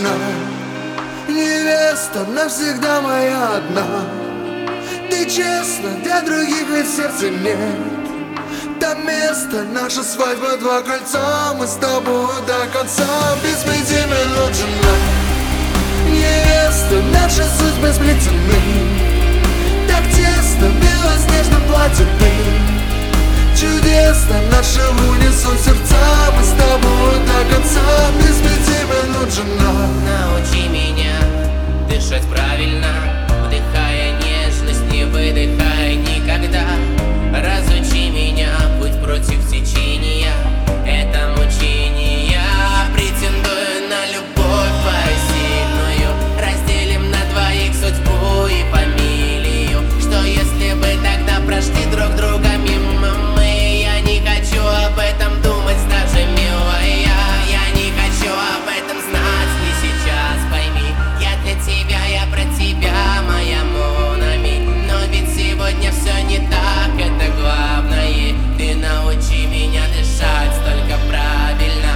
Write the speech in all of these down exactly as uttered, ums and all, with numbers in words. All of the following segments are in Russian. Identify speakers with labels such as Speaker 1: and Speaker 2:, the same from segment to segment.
Speaker 1: жена, невеста навсегда моя одна. Ты честна, для других ведь сердца нет. Там место, наша свадьба, два кольца, мы с тобой до конца. Без пяти минут жена, невеста, наши судьбы сплетены. Так тесно, в белоснежном платье ты. Чудесно, наши в унисон сердца, мы с тобой до конца. Без пяти минут жена.
Speaker 2: Научи меня дышать правильно, вдыхая нежность, не выдыхая никогда. Разучи меня путь против течения, это мучение. Претендую на любовь твою сильную, разделим на двоих судьбу и фамилию. Что если бы тогда прошли друг друга мимо мы? Я не хочу об этом думать даже, милая. Я не хочу об этом знать, не сейчас, пойми. Я для тебя, я про тебя, моя Монами. Но ведь сегодня все не так, это главное. Ты научи меня дышать только правильно.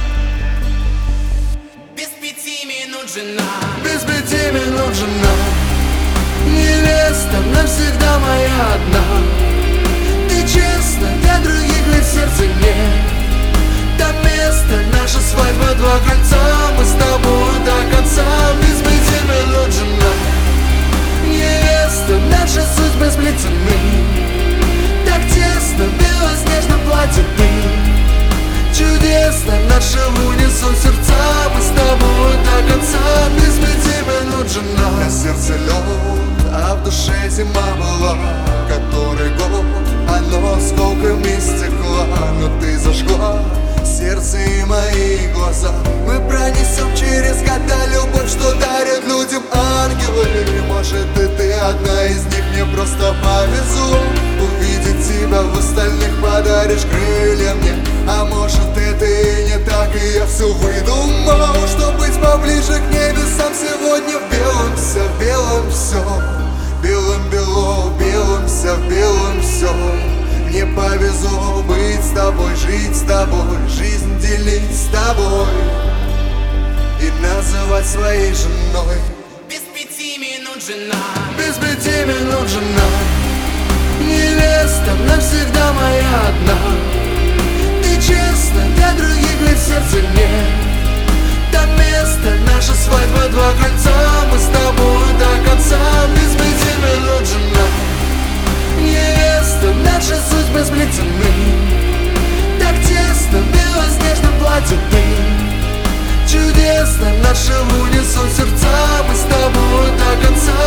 Speaker 2: Без пяти минут жена.
Speaker 1: Без пяти минут жена, невеста навсегда моя одна. Ты честна, для других ведь сердца нет. Там место, наша свадьба, два кольца, мы с тобой до конца. Без пяти минут жена, невеста, наши судьбы сплетены. Так тесно, в белоснежном платье ты. Чудесно, наши в унисон сердца, мы с тобой до конца. Без пяти минут жена. На сердце лед, а в душе зима была. Который год, оно осколками стекла. Но ты зажгла сердце и мои глаза. Мы пронесем через года любовь, что дарят людям ангелы. Может и ты одна из них, мне просто повезло увидеть тебя в остальных, подаришь крылья мне. А может это и не так, и я все выдумал, чтоб быть поближе к небесам. Сегодня в белом все, в белом все, белым бело, белым все, белым все. Мне повезло быть с тобой, жить с тобой, жизнь делить с тобой и называть своей женой.
Speaker 2: Без пяти минут жена.
Speaker 1: Без пяти минут жена, невеста навсегда моя одна. Ты честна, для других ведь сердца нет. Там место, наша свадьба, два кольца, мы с тобой до конца. Без пяти минут жена, невеста, наши судьбы сплетены. Так тесно, в белоснежном платье ты. Чудесно, наши в унисон сердца, мы с тобой до конца.